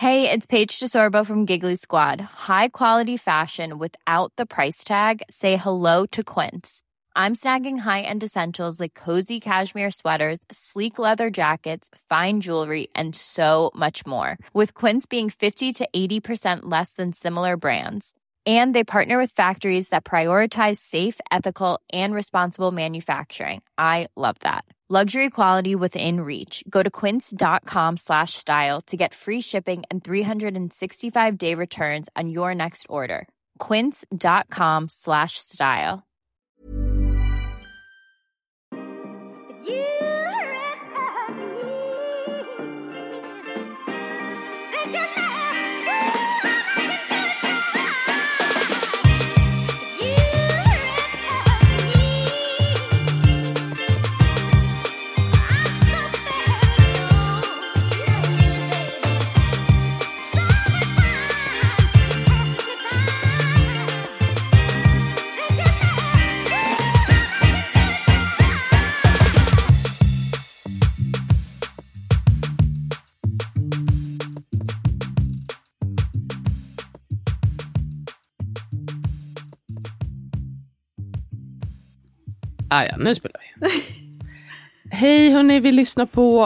Hey, it's Paige DeSorbo from Giggly Squad. High quality fashion without the price tag. Say hello to Quince. I'm snagging high-end essentials like cozy cashmere sweaters, sleek leather jackets, fine jewelry, and so much more. With Quince being 50 to 80% less than similar brands. And they partner with factories that prioritize safe, ethical, and responsible manufacturing. I love that. Luxury quality within reach. Go to quince.com/style to get free shipping and 365-day returns on your next order. Quince.com/style. Ja, nu spelar vi. Hej hörni, vi lyssnar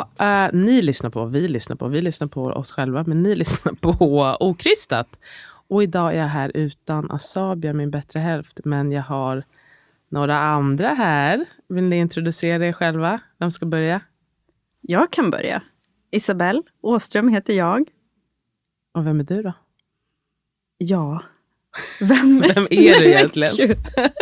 på oss själva, men ni lyssnar på Okrystat. Och idag är jag här utan Asabia, min bättre hälft, men jag har några andra här. Vill ni introducera er själva? Vem ska börja? Jag kan börja. Isabelle Åström heter jag. Och vem är du då? Ja. Vem är du egentligen?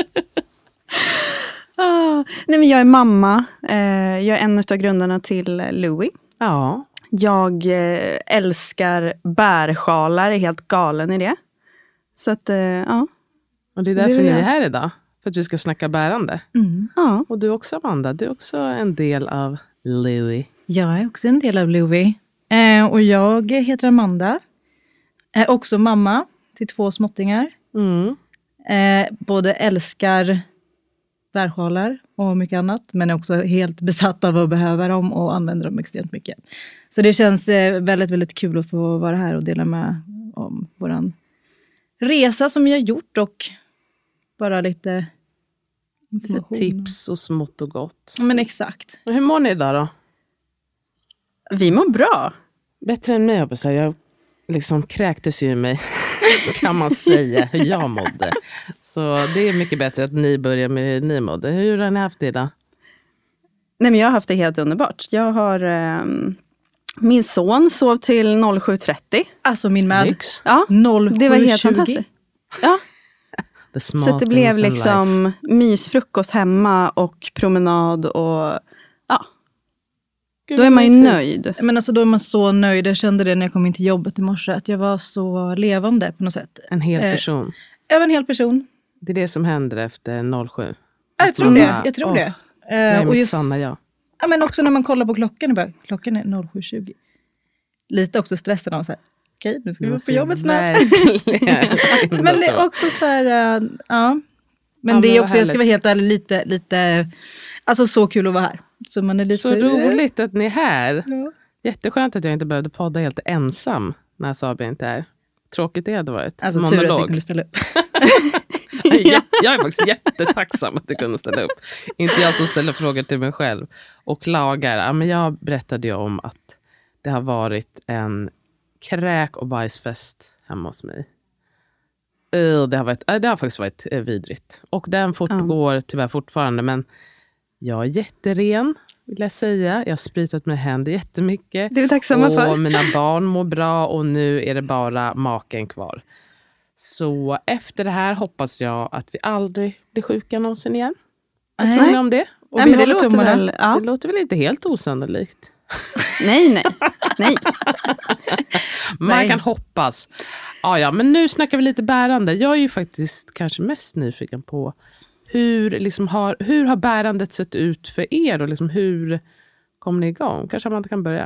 Nej, men jag är mamma. Jag är en av grundarna till Louis. Ja. Jag älskar bärsjalar, är helt galen i det. Så att, ja. Och det är därför ni är här idag. För att vi ska snacka bärande. Mm. Ja. Och du också, Amanda. Du är också en del av Louis. Jag är också en del av Louis. Och jag heter Amanda. Är också mamma till 2 småttingar. Mm. Både älskar bärsjalar och mycket annat. Men är också helt besatt av att behöva dem och använder dem extremt mycket. Så det känns väldigt, väldigt kul att få vara här och dela med om våran resa som vi har gjort. Och bara lite tips och smått och gott. Men exakt. Och hur mår ni idag då? Vi mår bra. Bättre än mig, jag säga. Jag liksom kräktes ju mig. Kan man säga hur jag mådde. Så det är mycket bättre att ni börjar med hur ni mådde. Hur har ni haft det idag? Nej, men jag har haft det helt underbart. Jag har min son sov till 07.30. Alltså min med. Lyx. Ja, 07.20. det var helt fantastiskt. Ja. Så det blev liksom mysfrukost hemma och promenad och ja. Gud, då är man ju nöjd. Men alltså då är man så nöjd. Jag kände det när jag kom in till jobbet i morse. Att jag var så levande på något sätt. En hel person. Jag var en hel person. Det är det som händer efter 07. Jag tror det. Jag tror det. Det är och mitt sanna jag. Ja, men också när man kollar på klockan. Klockan är 07.20. Lite också stressen av så här. Okej, nu ska vi vara på jobbet snart. Men det är också så här. Ja. Men det är också, jag ska vara helt ärlig, lite. Alltså så kul att vara här. Så man är lite... Så roligt att ni är här. Ja. Jätteskönt att jag inte behövde podda helt ensam när Sabia inte är. Tråkigt det hade varit. Alltså tur att vi kunde ställa upp. Jag är faktiskt jättetacksam att du kunde ställa upp. Inte jag som ställer frågor till mig själv. Och klagar. Ja, men jag berättade ju om att det har varit en kräk- och bajsfest hemma hos mig. Det har faktiskt varit vidrigt. Och den fortgår tyvärr fortfarande. Men jag är jätteren, vill jag säga. Jag har spritat mina händer jättemycket. Det är vi tacksamma för. Och mina barn mår bra. Och nu är det bara maken kvar. Så efter det här hoppas jag att vi aldrig blir sjuka någonsin igen. Vad tror ni om det? Och nej, men det låter väl inte helt osannolikt. Nej. Man kan hoppas. Ja, men nu snackar vi lite bärande. Jag är ju faktiskt kanske mest nyfiken på hur har bärandet sett ut för er? Och liksom hur kom ni igång? Kanske man kan börja.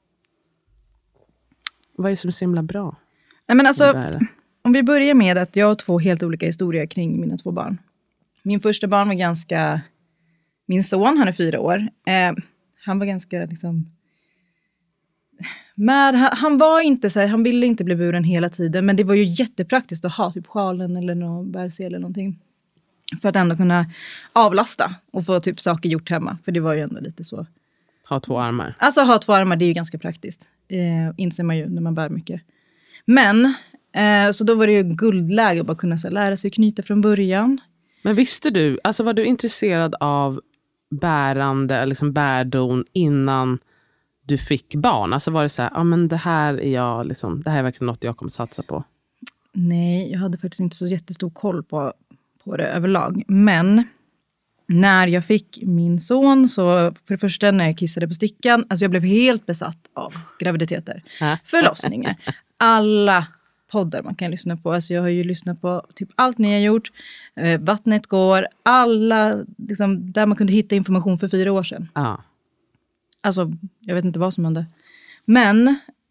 Vad är det som är så himla bra? Nej, men alltså, om vi börjar med att jag har 2 helt olika historier kring mina 2 barn. Min första barn var min son, han är 4 år. Han var ganska liksom, Han var inte så här, han ville inte bli buren hela tiden. Men det var ju jättepraktiskt att ha typ sjalen eller någon bärsel eller någonting. För att ändå kunna avlasta och få typ saker gjort hemma. För det var ju ändå lite så. Ha 2 armar. Alltså ha 2 armar, det är ju ganska praktiskt. Inser man ju när man bär mycket. Men, så då var det ju guldläge att bara kunna så här, lära sig knyta från början. Men visste du, alltså var du intresserad av bärande, liksom bärdon innan du fick barn? Alltså var det så här, men det här är jag liksom, det här är verkligen något jag kommer satsa på. Nej, jag hade faktiskt inte så jättestor koll på det överlag. Men när jag fick min son, så för det första när jag kissade på stickan, alltså jag blev helt besatt av graviditeter. Förlossningar. Alla poddar man kan lyssna på. Alltså jag har ju lyssnat på typ allt ni har gjort. Vattnet går. Alla, liksom, där man kunde hitta information för 4 år sedan. Alltså, jag vet inte vad som hände. Men,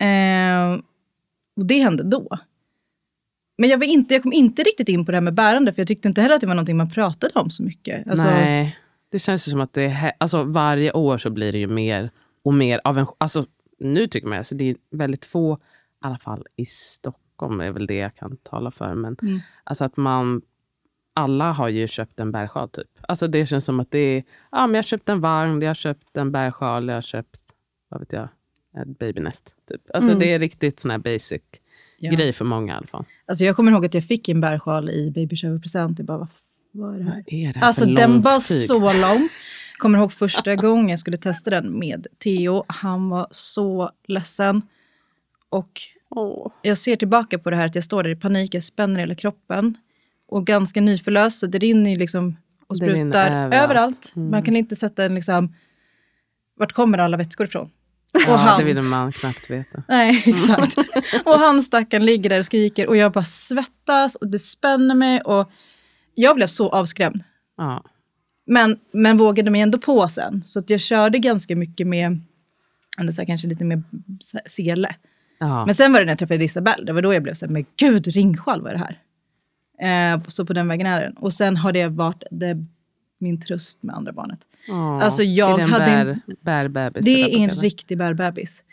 och det hände då. Men jag kom inte riktigt in på det här med bärande. För jag tyckte inte heller att det var någonting man pratade om så mycket. Alltså, nej, det känns ju som att alltså varje år så blir det ju mer och mer av en... Alltså nu tycker man alltså det är väldigt få, i alla fall i Stockholm är väl det jag kan tala för. Men alltså att alla har ju köpt en bärsjal typ. Alltså det känns som att det är, men jag har köpt en vagn, jag har köpt en bärsjal, jag har köpt, vad vet jag, ett babynest typ. Alltså det är riktigt sån här basic grej för många i alla fall. Alltså jag kommer ihåg att jag fick en bärsjal i babyshower-present. Jag bara, vad är det här? Vad är det här alltså för den var tyg? så lång. Kommer ihåg första gången jag skulle testa den med Theo. Han var så ledsen. Och jag ser tillbaka på det här att jag står där i panik. Jag spänner hela kroppen. Och ganska nyförlöst. Så det rinner ju liksom och sprutar överallt. Man kan inte sätta en liksom... Vart kommer alla vätskor ifrån? Ja, det vill man knappt veta. Nej, exakt. Och han stackaren ligger där och skriker. Och jag bara svettas och det spänner mig. Och jag blev så avskrämd. Ja. Men vågade mig ändå på sen. Så att jag körde ganska mycket med... Så kanske lite mer sele. Ja. Men sen var det när jag träffade Isabel. Det var då jag blev så här, men gud, ringsjal, vad är det här? Så på den vägen är den. Och sen har det varit min tröst med andra barnet. Alltså jag är det en bärbebis? Det är en riktig bärbebis.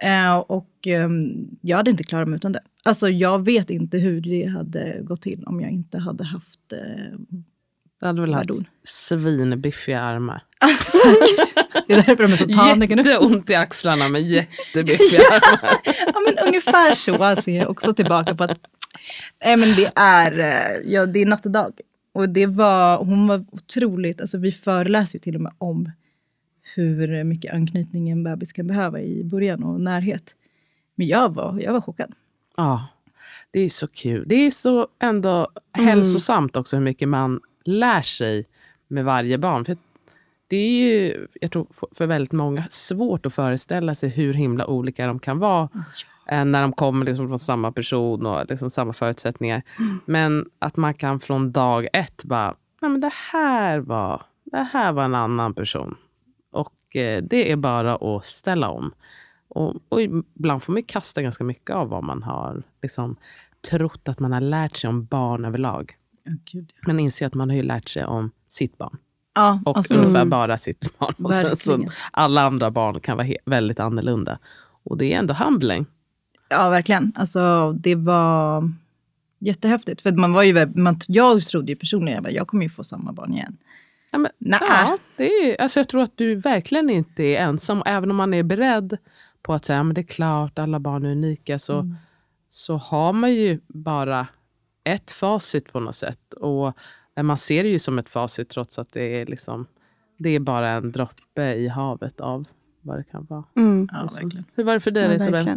Jag hade inte klarat mig utan det. Alltså jag vet inte hur det hade gått till om jag inte hade haft du hade väl haft svinbiffiga armar. Säkert. Det är därför de är så taniga nu. Jätteont i axlarna med jättebiffiga armar. Ja, men ungefär så ser jag också tillbaka på att men det är natt och dag. Och hon var otroligt, alltså vi föreläser ju till och med om hur mycket anknytning en bebis kan behöva i början och närhet. Men jag var chockad. Ja, det är så kul. Det är så ändå hälsosamt också hur mycket man lär sig med varje barn. För det är ju, jag tror för väldigt många, svårt att föreställa sig hur himla olika de kan vara. När de kommer liksom från samma person och liksom samma förutsättningar. Men att man kan från dag 1 bara, nej men det här var en annan person. Och det är bara att ställa om. Och ibland får man kasta ganska mycket av vad man har liksom trott att man har lärt sig om barn överlag. Men inser att man har ju lärt sig om sitt barn. Ja, och alltså, ungefär bara sitt barn. Och sen så alla andra barn kan vara väldigt annorlunda. Och det är ändå humbling. Ja, verkligen. Alltså, det var jättehäftigt. För man var ju, jag trodde ju personligen att jag kommer ju få samma barn igen. Ja, men, ja, det är, alltså jag tror att du verkligen inte är ensam. Även om man är beredd på att säga, men det är klart, alla barn är unika. Så har man ju bara ett facit på något sätt. Och man ser det ju som ett facit trots att det är liksom, det är bara en droppe i havet av vad det kan vara. Ja, verkligen. Hur var det för dig, Isabel?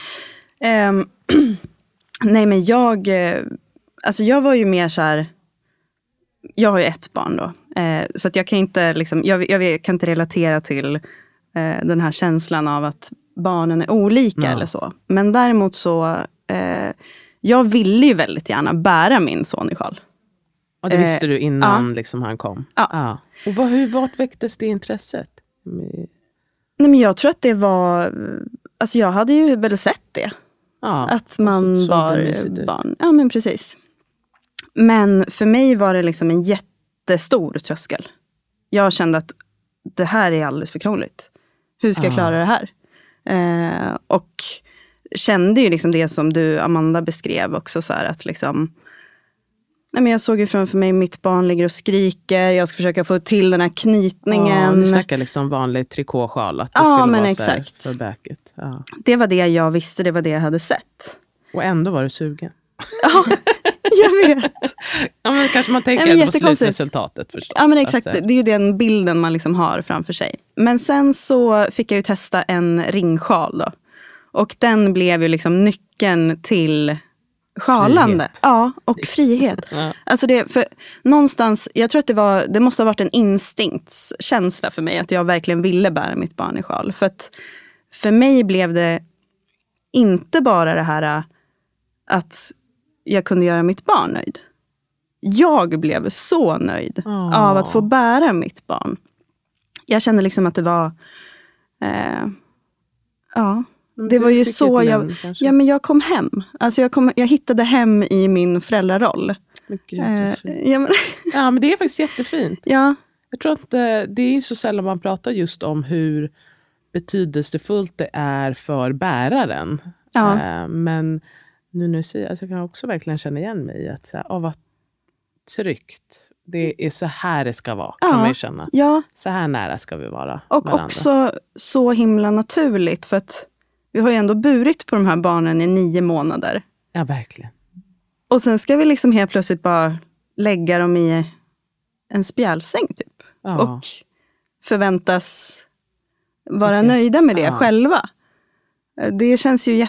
Nej, men jag var ju mer så här, jag har ju ett barn då, så att jag kan inte liksom, jag kan inte relatera till den här känslan av att barnen är olika eller så. Men däremot så jag ville ju väldigt gärna bära min son i sjal. Och det visste du innan liksom han kom? Ja. Och vart väcktes det intresset? Nej, men jag tror att det var, alltså jag hade ju väl sett det. Ja, att man var barn. Ja, men precis. Men för mig var det liksom en jättestor tröskel. Jag kände att det här är alldeles för krångligt. Hur ska jag klara det här? Och kände ju liksom det som du, Amanda, beskrev också. Så här, att liksom, nej, men jag såg ju framför mig, mitt barn ligger och skriker. Jag ska försöka få till den här knytningen. Ja, du snackar liksom vanlig trikåsjal. Att det skulle men vara exakt. Så här för backet. Ja. Det var det jag visste, det var det jag hade sett. Och ändå var du sugen. Ja, jag vet. Ja, men kanske man tänker på slutresultatet förstås. Ja, men exakt. Att, det är ju den bilden man liksom har framför sig. Men sen så fick jag ju testa en ringsjal då. Och den blev ju liksom nyckeln till sjalande. Frihet. Ja, och frihet. Ja. Alltså det, för någonstans, jag tror att det måste ha varit en instinktskänsla för mig. Att jag verkligen ville bära mitt barn i sjal. För att för mig blev det inte bara det här att jag kunde göra mitt barn nöjd. Jag blev så nöjd av att få bära mitt barn. Jag kände liksom att det var... det var ju så jag kom hem. Alltså jag hittade hem i min föräldraroll. Men gud, men det är faktiskt jättefint. Ja. Jag tror att det är så sällan man pratar just om hur betydelsefullt det är för bäraren. Ja. Men nu när jag säger, alltså jag kan också verkligen känna igen mig i att vad tryggt. Det är så här det ska vara, kan man ju känna. Ja. Så här nära ska vi vara. Och varandra. också så himla naturligt, för att vi har ju ändå burit på de här barnen i 9 månader. Ja, verkligen. Och sen ska vi liksom helt plötsligt bara lägga dem i en spjälsäng typ. Ja. Och förväntas vara nöjda med det själva. Det känns ju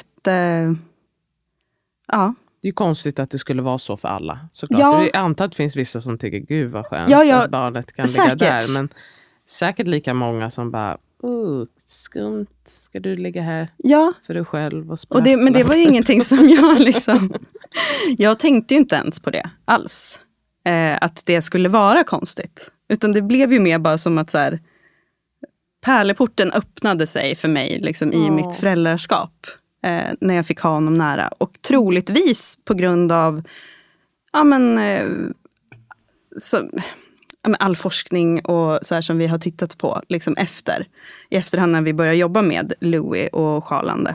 Ja. Det är ju konstigt att det skulle vara så för alla. Såklart. Ja. Jag antar att det finns vissa som tycker, gud vad skönt att barnet kan ligga där. Men säkert lika många som bara, skumt, ska du ligga här för dig själv och sprattla? Men det var ju ingenting som jag liksom... Jag tänkte ju inte ens på det alls. Att det skulle vara konstigt. Utan det blev ju mer bara som att så här, pärleporten öppnade sig för mig liksom, i mitt föräldraskap. När jag fick ha honom nära. Och troligtvis på grund av all forskning och så här som vi har tittat på liksom i efterhand när vi börjar jobba med Louie och sjalande.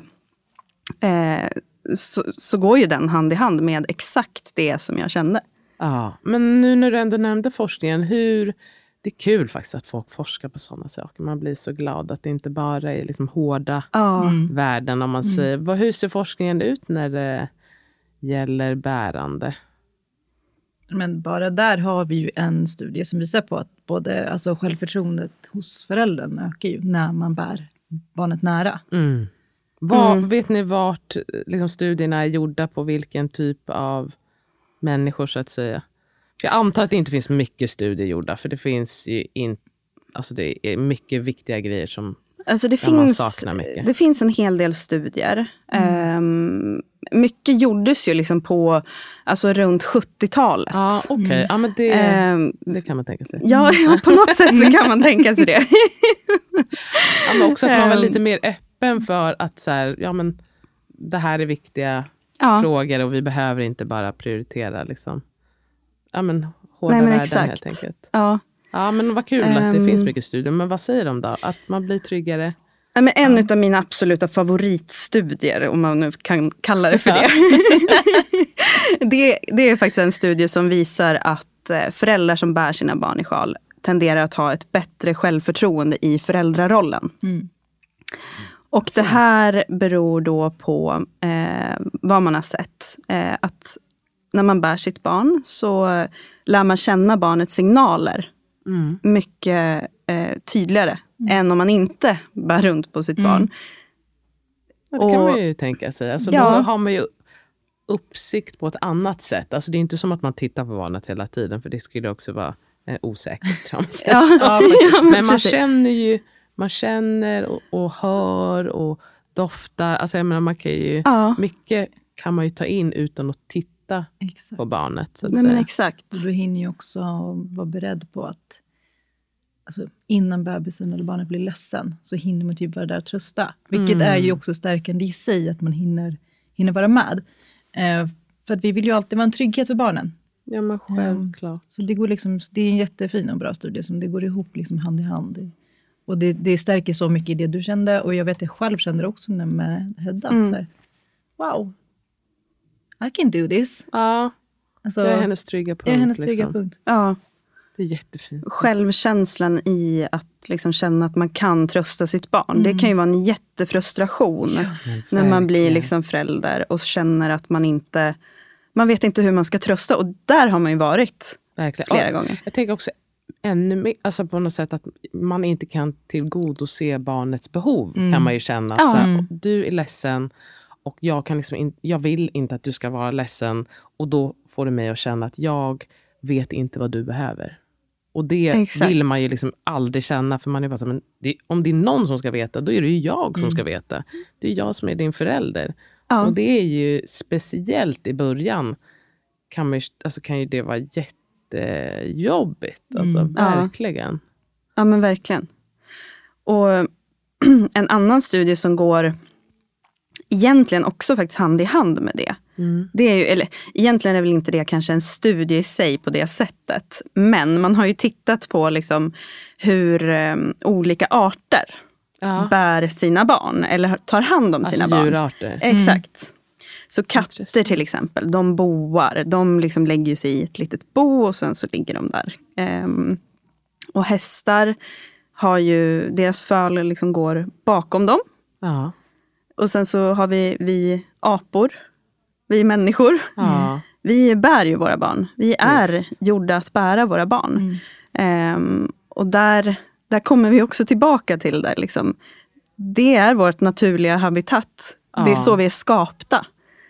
Så går ju den hand i hand med exakt det som jag kände. Ja, men nu när du ändå nämnde forskningen, det är kul faktiskt att folk forskar på sådana saker. Man blir så glad att det inte bara är liksom hårda värden, om man säger. Hur ser forskningen ut när det gäller bärande? Men bara där har vi ju en studie som visar på att både självförtroendet hos föräldern ökar ju när man bär barnet nära. Vet ni vart liksom, studierna är gjorda, på vilken typ av människor så att säga? Jag antar att det inte finns mycket studier gjorda, för det finns ju det är mycket viktiga grejer som man saknar mycket. Det finns en hel del studier. Mycket gjordes ju liksom på runt 70-talet. Ja, okej. Ja, men det kan man tänka sig. Ja, på något sätt så kan man tänka sig det. Ja, men också att man var lite mer öppen för att så här, men det här är viktiga frågor och vi behöver inte bara prioritera liksom. Hårda värden helt enkelt. Ja. Ja, men vad kul att det finns mycket studier. Men vad säger de då? Att man blir tryggare? En av mina absoluta favoritstudier, om man nu kan kalla det för det. Det är faktiskt en studie som visar att föräldrar som bär sina barn i sjal tenderar att ha ett bättre självförtroende i föräldrarollen. Och det här beror då på vad man har sett. Att när man bär sitt barn så lär man känna barnets signaler mycket tydligare än om man inte bär runt på sitt barn. Ja, det kan man ju tänka sig. Då har man ju uppsikt på ett annat sätt. Det är inte som att man tittar på barnet hela tiden, för det skulle också vara osäkert. Men man känner och hör och doftar. Man kan ju, mycket kan man ju ta in utan att titta på barnet. Så att säga. Men exakt. Du hinner ju också vara beredd på att innan bebisen eller barnet blir ledsen så hinner man typ vara där och trösta. Vilket är ju också stärkande i sig, att man hinner vara med. För att vi vill ju alltid vara en trygghet för barnen. Ja, men självklart. Så det går det är en jättefin och bra studie som det går ihop liksom hand i hand Och det stärker så mycket i det du kände. Och jag vet att jag själv kände det också med Hedda. Så här, wow, I can do this. Ja, Alltså, det är hennes trygga punkt. Punkt. Ja. Det är jättefint. Självkänslan i att liksom känna att man kan trösta sitt barn. Det kan ju vara en jättefrustration när man blir liksom förälder och känner att man vet inte hur man ska trösta. Och där har man ju varit flera gånger. Jag tänker också ännu mer, alltså på något sätt att man inte kan tillgodose barnets behov, kan man ju känna. Att så här, du är ledsen och jag kan liksom jag vill inte att du ska vara ledsen, och då får det mig att känna att jag vet inte vad du behöver. Och det vill man ju liksom aldrig känna, för man är bara så, men om det är någon som ska veta, då är det ju jag som ska veta. Det är jag som är din förälder. Ja. Och det är ju speciellt i början kan ju det vara jättejobbigt. Alltså verkligen. Ja, men verkligen. Och en annan studie som går egentligen också faktiskt hand i hand med det. Det är ju, eller egentligen är väl inte det kanske en studie i sig på det sättet. Men man har ju tittat på liksom hur olika arter bär sina barn. Eller tar hand om sina barn. Djurarter. Exakt. Så katter till exempel, de boar. De liksom lägger sig i ett litet bo och sen så ligger de där. Och hästar har ju, deras föl liksom går bakom dem. Ja. Och sen så har vi apor. Vi människor. Ja. Vi bär ju våra barn. Vi är gjorda att bära våra barn. Och där kommer vi också tillbaka till det. Liksom. Det är vårt naturliga habitat. Det är så vi är skapta.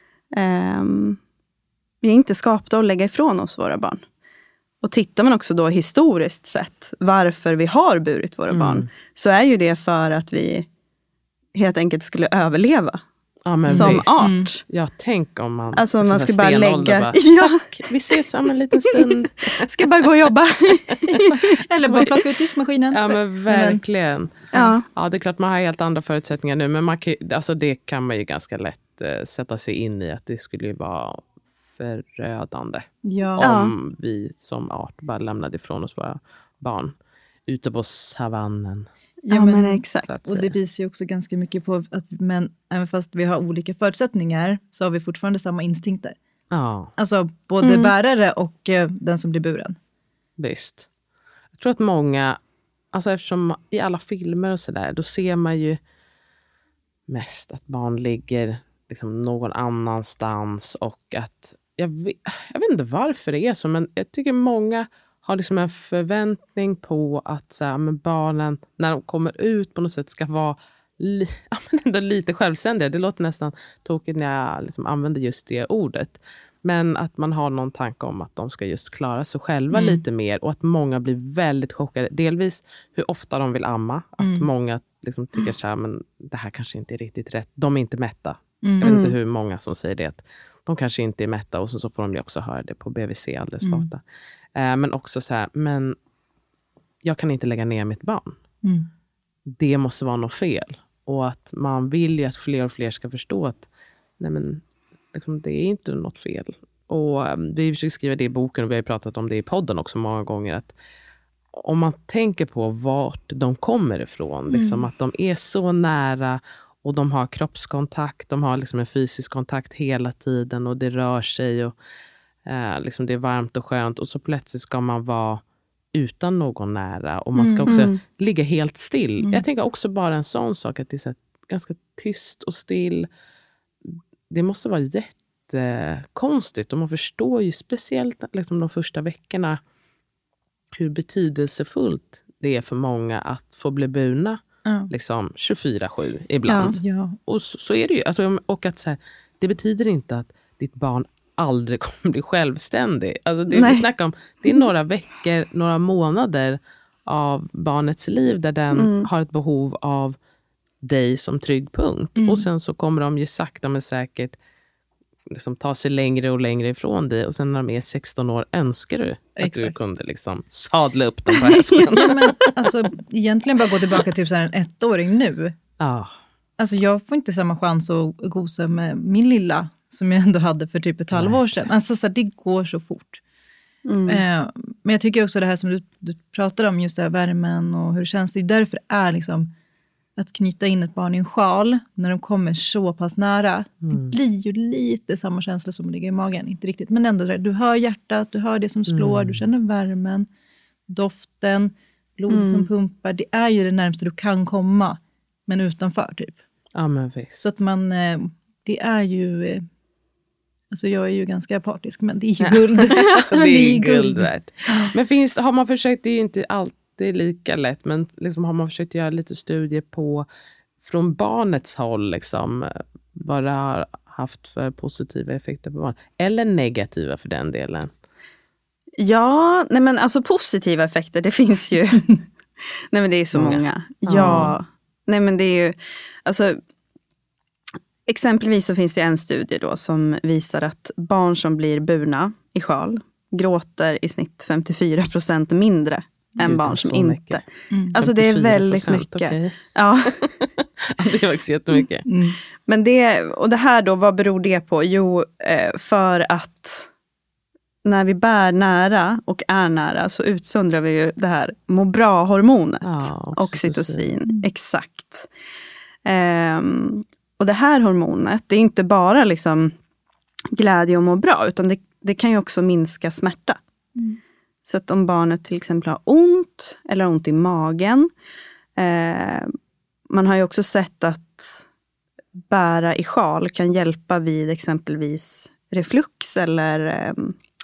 Vi är inte skapta att lägga ifrån oss våra barn. Och tittar man också då historiskt sett varför vi har burit våra barn, så är ju det för att vi helt enkelt skulle överleva. Ja, som art. Ja, tänk om man... Alltså man ska bara lägga... Bara, tack, vi ses om en liten stund. Ska bara gå och jobba. Eller bara plocka ut diskmaskinen. Ja, men verkligen. Ja, det är klart man har helt andra förutsättningar nu. Men det kan man ju ganska lätt sätta sig in i. Att det skulle ju vara förödande. Om vi som art bara lämnade ifrån oss våra barn. Ute på savannen. Ja, men exakt. Och det visar ju också ganska mycket på att även fast vi har olika förutsättningar så har vi fortfarande samma instinkter. Ja. Alltså både bärare och den som blir buren. Visst. Jag tror att många, alltså eftersom i alla filmer och sådär, då ser man ju mest att barn ligger liksom någon annanstans, och att jag vet inte varför det är så, men jag tycker många har liksom en förväntning på att så här, men barnen när de kommer ut på något sätt ska vara ändå lite självständiga. Det låter nästan tokigt när jag liksom använder just det ordet. Men att man har någon tanke om att de ska just klara sig själva lite mer. Och att många blir väldigt chockade. Delvis hur ofta de vill amma. Att många liksom tycker så här, men det här kanske inte är riktigt rätt. De är inte mätta. Jag vet inte hur många som säger det. Att de kanske inte är mätta. Och så får de ju också höra det på BVC alldeles för ofta. Men också så här, men jag kan inte lägga ner mitt barn. Det måste vara något fel. Och att man vill ju att fler och fler ska förstå att nej men, liksom, det är inte något fel. Och vi försöker skriva det i boken, och vi har ju pratat om det i podden också många gånger, att om man tänker på vart de kommer ifrån, liksom, att de är så nära och de har kroppskontakt, de har liksom en fysisk kontakt hela tiden och det rör sig och liksom det är varmt och skönt, och så plötsligt ska man vara utan någon nära och man ska också ligga helt still. Jag tänker också bara en sån sak, att det är så ganska tyst och still. Det måste vara jättekonstigt, och man förstår ju speciellt liksom de första veckorna hur betydelsefullt det är för många att få bli burna liksom 24/7 ibland. Och så är det ju. Alltså, och att så här, det betyder inte att ditt barn aldrig kommer bli självständig. Alltså det vi snackar om, det är några veckor, några månader av barnets liv där den har ett behov av dig som trygg punkt. Och sen så kommer de ju sakta men säkert liksom ta sig längre och längre ifrån dig. Och sen när de är 16 år önskar du att du kunde liksom sadla upp dem på häften. Men alltså, egentligen bara gå tillbaka till en 1-åring nu. Alltså jag får inte samma chans att gosa med min lilla som jag ändå hade för typ ett halvår sedan. Alltså så här, det går så fort. Men jag tycker också det här som du pratade om, just det här värmen och hur det känns. Det är därför det är liksom att knyta in ett barn i en sjal när de kommer så pass nära. Det blir ju lite samma känsla som ligger i magen. Inte riktigt, men ändå du hör hjärtat, du hör det som slår, du känner värmen, doften, blodet som pumpar. Det är ju det närmaste du kan komma, men utanför typ. Ja, men visst. Så att man, det är ju... Alltså jag är ju ganska partisk, men det är ju guld. Det är guld värt. Men har man försökt, det är ju inte alltid lika lätt, men liksom har man försökt göra lite studier på från barnets håll, liksom, vad det har haft för positiva effekter på barn, eller negativa för den delen? Ja, nej men alltså positiva effekter, det finns ju. Nej men det är så många. Ja, nej men det är ju, alltså exempelvis så finns det en studie då som visar att barn som blir burna i sjal gråter i snitt 54% mindre än barn som inte. Alltså det är väldigt mycket. Okay. Ja. Det är faktiskt jättemycket. Men det här då, vad beror det på? Jo, för att när vi bär nära och är nära så utsöndrar vi ju det här må bra-hormonet. Oxytocin. Exakt. Och det här hormonet, det är inte bara liksom glädje och må bra, utan det kan ju också minska smärta. Så att om barnet till exempel har ont eller ont i magen, man har ju också sett att bära i sjal kan hjälpa vid exempelvis reflux eller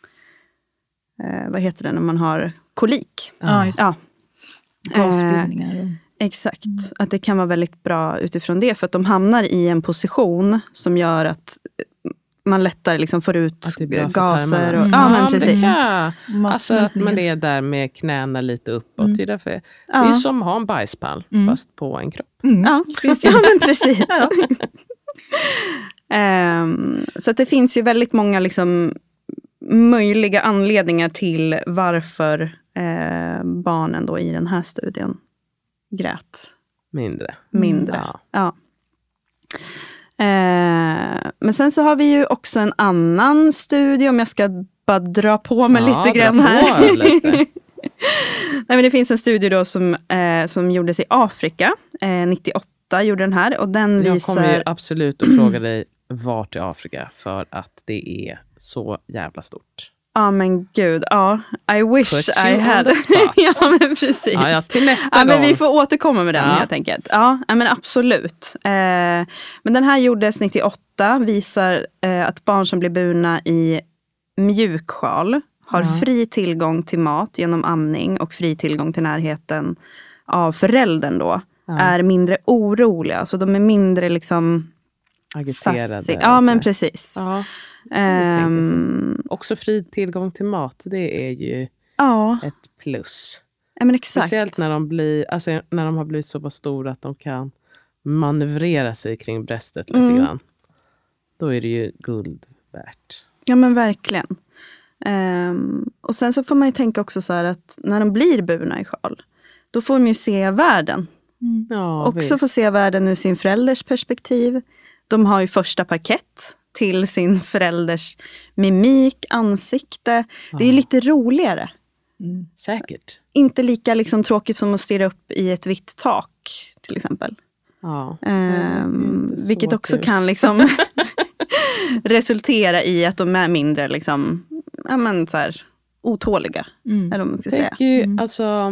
vad heter det när man har kolik? Ja, just det. Ja. Gasbildningar. Exakt, att det kan vara väldigt bra utifrån det, för att de hamnar i en position som gör att man lättare liksom får ut gaser. Och, ja, men precis. Alltså att man är där med knäna lite uppåt. Det är därför, det är som att ha en bajspall fast på en kropp. Ja, precis. Ja, men precis. Så att det finns ju väldigt många liksom möjliga anledningar till varför barnen då i den här studien grät mindre. Ja. Men sen så har vi ju också en annan studie, om jag ska bara dra på mig lite grann här. Nej, men det finns en studie då som gjordes i Afrika 98 gjorde den här, och den visar... Jag kommer ju absolut att fråga dig vart i Afrika, för att det är så jävla stort. Ja, men gud. Ja, I wish I had. Ja, men precis. Ja, till nästa gång. Men vi får återkomma med den helt enkelt. Ja, men absolut. Men den här gjordes 98, visar att barn som blir burna i mjuksjal har fri tillgång till mat genom amning och fri tillgång till närheten av föräldern då. Är mindre oroliga, så de är mindre liksom agiterade. Ja, men precis. Ja. Också fri tillgång till mat, det är ju ett plus. Ja, men exakt. Speciellt när de har blivit så pass stora att de kan manövrera sig kring bröstet lite grann. Då är det ju guld värt. Ja, men verkligen. Och sen så får man ju tänka också så här att när de blir burna i sjal, då får de ju se världen. Också få se världen ur sin förälders perspektiv. De har ju första parkett till sin förälders mimik, ansikte. Det är ju lite roligare. Säkert. Inte lika liksom tråkigt som att stirra upp i ett vitt tak till exempel. Vilket också kan liksom resultera i att de är mindre liksom, så här, otåliga. Eller vad man ska säga. Alltså,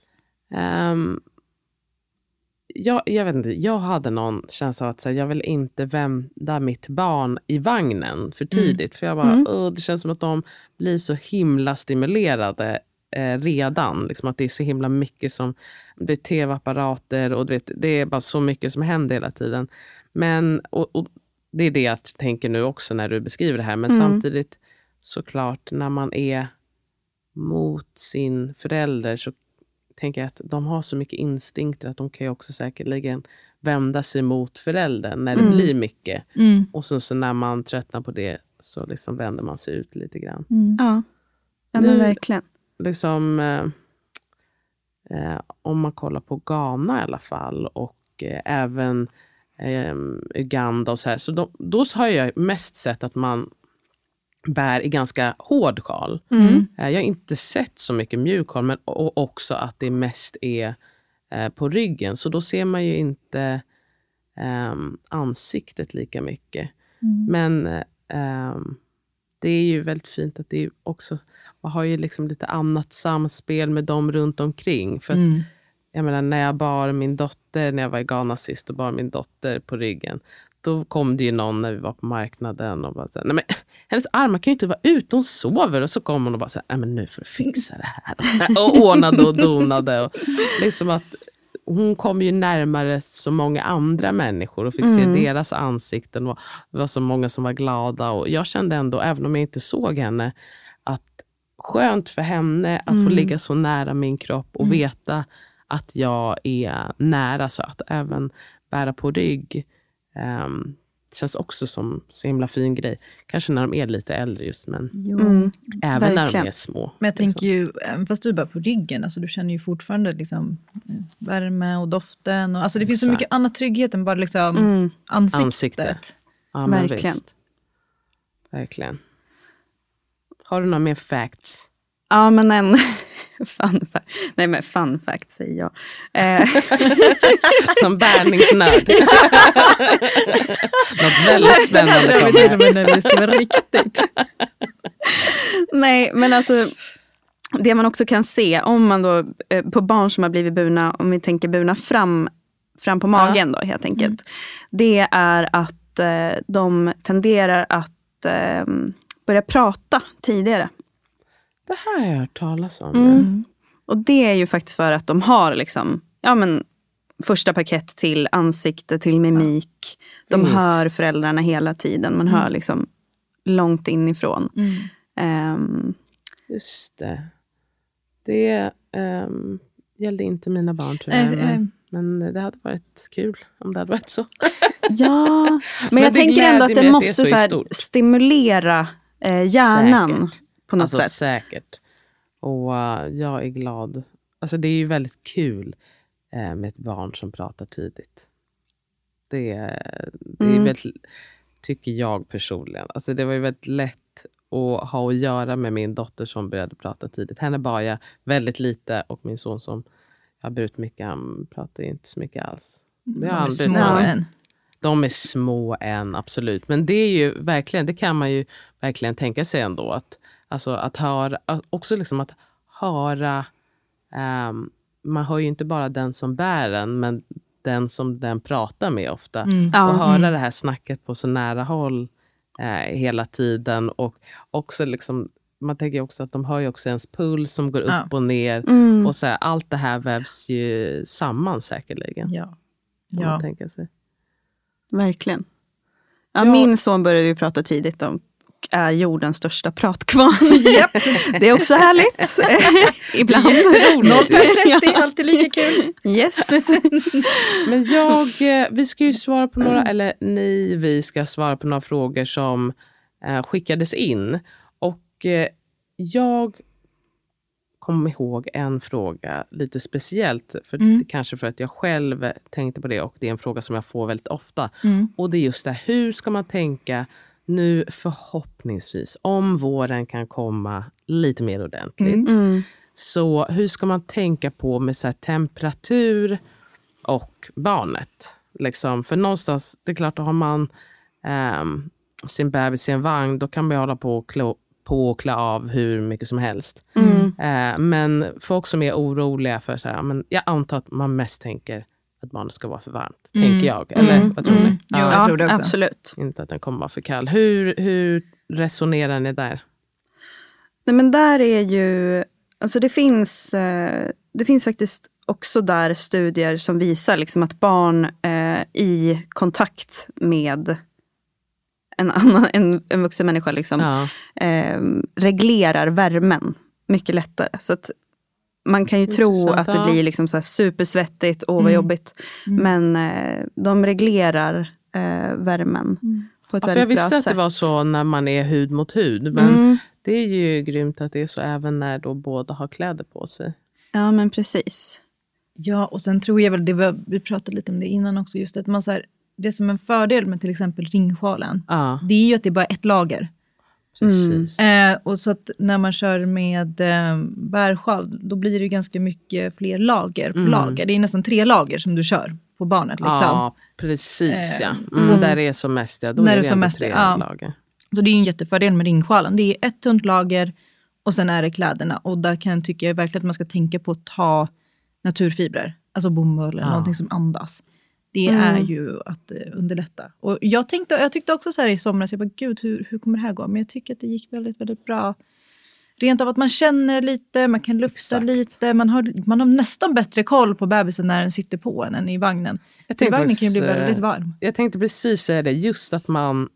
jag vet inte, jag hade någon känsla av att jag vill inte vända mitt barn i vagnen för tidigt. För jag bara, det känns som att de blir så himla stimulerade redan. Liksom att det är så himla mycket som blir tv-apparater och du vet, det är bara så mycket som händer hela tiden. Men, och det är det jag tänker nu också när du beskriver det här. Men samtidigt såklart när man är mot sin förälder så tänker jag att de har så mycket instinkter att de kan ju också säkerligen vända sig mot föräldern när det blir mycket. Och så när man tröttnar på det så liksom vänder man sig ut lite grann. Ja, men verkligen. Liksom, om man kollar på Ghana i alla fall och även Uganda och så här. Så då har jag mest sett att man bär i ganska hård sjal. Jag har inte sett så mycket mjukhal, men också att det mest är på ryggen. Så då ser man ju inte ansiktet lika mycket. Men det är ju väldigt fint att det är också, man har ju liksom lite annat samspel med dem runt omkring. För att, jag menar, när jag bar min dotter, när jag var i Ghana sist och bar min dotter på ryggen, då kom det ju någon när vi var på marknaden och bara så här, nej men hennes armar kan ju inte vara ute, hon sover. Och så kom hon och bara så här, nej men nu får du fixa det här. Och ordnade och donade. Och liksom att hon kom ju närmare så många andra människor och fick se deras ansikten. Och det var så många som var glada. Och jag kände ändå, även om jag inte såg henne, att skönt för henne att få ligga så nära min kropp och veta att jag är nära, så att även bära på rygg känns också som så himla fin grej. Kanske när de är lite äldre just, men även verkligen. När de är små. Men jag tänker ju, fast du är bara på ryggen, alltså du känner ju fortfarande liksom värme och doften. Och, alltså det finns så mycket annat trygghet än bara liksom ansiktet. Ja, verkligen. Verkligen. Har du några mer facts? Ja, men en fun fact. Nej, men fun fact säger jag. Som bärningsnörd. Något väldigt spännande kommer. Det ska vara riktigt. Nej, men alltså det man också kan se om man då på barn som har blivit burna, om vi tänker burna fram på magen då helt enkelt. Det är att de tenderar att börja prata tidigare. Det här har jag hört talas om. Och det är ju faktiskt för att de har liksom, ja men första parkett till ansikte, till mimik. De hör föräldrarna hela tiden. Man hör liksom långt inifrån. Just det. Det gällde inte mina barn tror jag. Men det hade varit kul om det hade varit så. Ja, men jag tänker ändå att det måste så här stimulera hjärnan. Säkert. På något alltså, sätt. Säkert. Och jag är glad. Alltså det är ju väldigt kul med ett barn som pratar tidigt. Det är väldigt, tycker jag personligen. Alltså det var ju väldigt lätt att ha att göra med min dotter som började prata tidigt. Henne bar jag väldigt lite, och min son som jag har burit mycket, han pratar inte så mycket alls. De är små än. De är små än, absolut. Men det är ju verkligen, det kan man ju verkligen tänka sig ändå. Att höra, också liksom att höra, man hör ju inte bara den som bär den, men den som den pratar med ofta. Och höra det här snacket på så nära håll hela tiden. Och också liksom, man tänker också att de hör ju också ens puls som går upp och ner. Och så här, allt det här vävs ju samman säkerligen. Ja. Man tänker sig. Verkligen. Ja, min son började ju prata tidigt om är jordens största pratkvarn. Det är också härligt. Ibland. 0-5-30, alltid lika kul. Yes. Men vi ska ju svara på några, eller vi ska svara på några frågor som skickades in. Och jag kom ihåg en fråga lite speciellt. Kanske för att jag själv tänkte på det, och det är en fråga som jag får väldigt ofta. Och det är just det, hur ska man tänka nu förhoppningsvis, om våren kan komma lite mer ordentligt. Så hur ska man tänka på med så här temperatur och barnet? Liksom, för någonstans, det är klart, då har man sin bebis i en vagn, då kan man hålla på och klä av hur mycket som helst. Men folk som är oroliga för så här, men jag antar att man mest tänker att barnet ska vara för varmt, tänker jag. Eller vad tror ni? Ja, jag tror det också. Absolut. Inte att den kommer vara för kall. Hur resonerar ni där? Nej, men där är ju, alltså det finns faktiskt också där studier som visar liksom att barn i kontakt med en vuxen människa liksom, reglerar värmen mycket lättare. Så att man kan ju tro att det blir liksom så här supersvettigt och vad jobbigt. Men de reglerar värmen på ett väldigt bra sätt. Jag visste att det var så när man är hud mot hud. Men det är ju grymt att det är så även när då båda har kläder på sig. Ja, men precis. Ja, och sen tror jag väl, vi pratade lite om det innan också, just att man så här, det som är en fördel med till exempel ringsjalen, det är ju att det är bara ett lager. Precis. Och så att när man kör med bärsjal, då blir det ganska mycket fler lager på lager. Det är nästan 3 lager som du kör på barnet. Liksom. Ja, precis. Där det är som mest, då när är det som ändå mest, 3 lager. Så det är en jättefördel med ringsjalen. Det är ett tunt lager och sen är det kläderna. Och där kan jag tycka verkligen att man ska tänka på att ta naturfibrer. Alltså bomull eller någonting som andas. Det är ju att underlätta. Och jag tyckte också så här i somras, jag bara, gud, hur kommer det här gå? Men jag tycker att det gick väldigt, väldigt bra. Rent av att man känner lite, man kan lukta lite. Man har nästan bättre koll på bebisen när den sitter på än i vagnen. I vagnen kan ju bli väldigt varm. Jag tänkte precis säga det, just att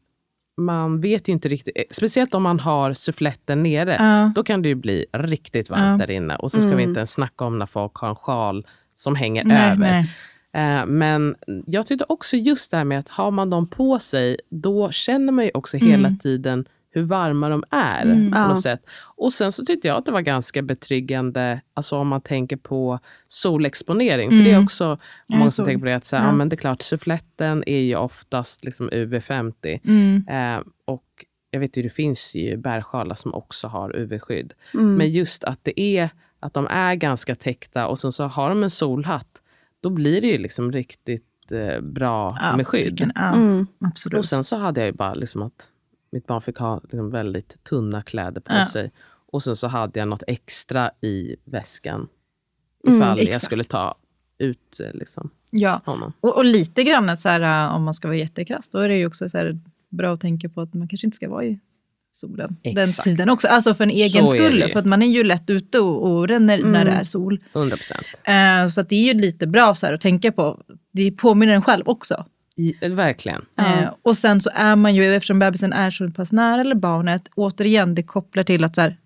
man vet ju inte riktigt, speciellt om man har suffletten nere, då kan det ju bli riktigt varmt där inne. Och så ska vi inte ens snacka om när folk har en sjal som hänger över. Nej. Men jag tyckte också just det här med att har man dem på sig, då känner man ju också hela tiden hur varma de är på något sätt. Och sen så tyckte jag att det var ganska betryggande, alltså om man tänker på solexponering. För det är också många som tänker på det, att säga, men det är klart, suffletten är ju oftast liksom UV50. Och jag vet ju, det finns ju bärsjalar som också har UV-skydd. Men just att det är, att de är ganska täckta och så har de en solhatt, då blir det ju liksom riktigt bra med skydd. Absolut. Och sen så hade jag ju bara liksom att mitt barn fick ha liksom väldigt tunna kläder på sig. Och sen så hade jag något extra i väskan. Ifall jag skulle ta ut liksom honom. Och lite grann att så här, om man ska vara jättekrass, då är det ju också så här, bra att tänka på att man kanske inte ska vara i solen. Den tiden också. Alltså för en egen skull. För att man är ju lätt ute och ränner när det är sol. 100%. Så att det är ju lite bra så här att tänka på. Det påminner en själv också. Verkligen. Och sen så är man ju, eftersom bebisen är så pass nära, eller barnet, återigen, det kopplar till att så här,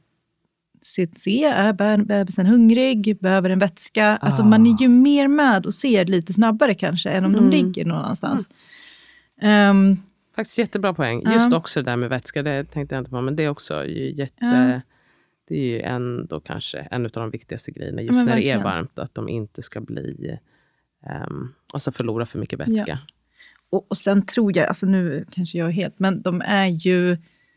är bebisen hungrig, behöver en vätska. Alltså man är ju mer med och ser lite snabbare kanske än om de ligger någon annanstans. Faktiskt jättebra poäng. Just också det där med vätska, det tänkte jag inte på, men det är också ju det är ju ändå kanske en av de viktigaste grejerna just när det är varmt, att de inte ska bli alltså förlora för mycket vätska. Och sen tror jag, alltså nu kanske jag är helt, men de är ju,